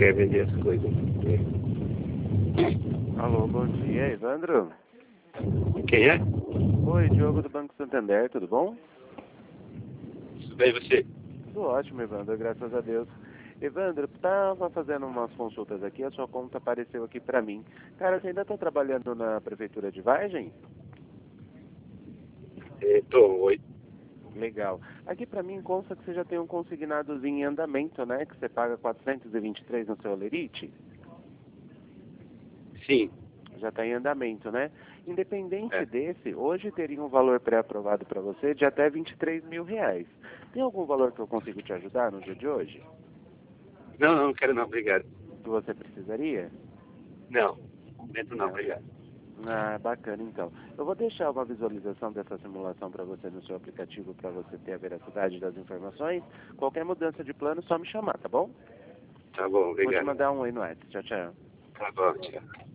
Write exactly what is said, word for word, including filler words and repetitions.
quer vender as coisas. Alô, bom dia, Evandro. Quem é? Oi, Diogo do Banco Santander, tudo bom? Tudo bem, você? Tudo ótimo, Evandro, graças a Deus. Evandro, estava fazendo umas consultas aqui, a sua conta apareceu aqui pra mim. Cara, você ainda está trabalhando na Prefeitura de Vargem? É, tô, oi. Legal. Aqui pra mim consta que você já tem um consignadozinho em andamento, né? Que você paga quatrocentos e vinte e três no seu Olerite. Sim. Já está em andamento, né? Independente É. desse, hoje teria um valor pré-aprovado para você de até vinte e três mil reais. Tem algum valor que eu consigo te ajudar no dia de hoje? Não, não, não quero não, obrigado. Que você precisaria? Não, momento não, Não. obrigado. Ah, bacana então. Eu vou deixar uma visualização dessa simulação para você no seu aplicativo para você ter a veracidade das informações. Qualquer mudança de plano, só me chamar, tá bom? Tá bom, Vou te obrigado. mandar um aí no WhatsApp. Tchau, tchau. Tá bom, tchau.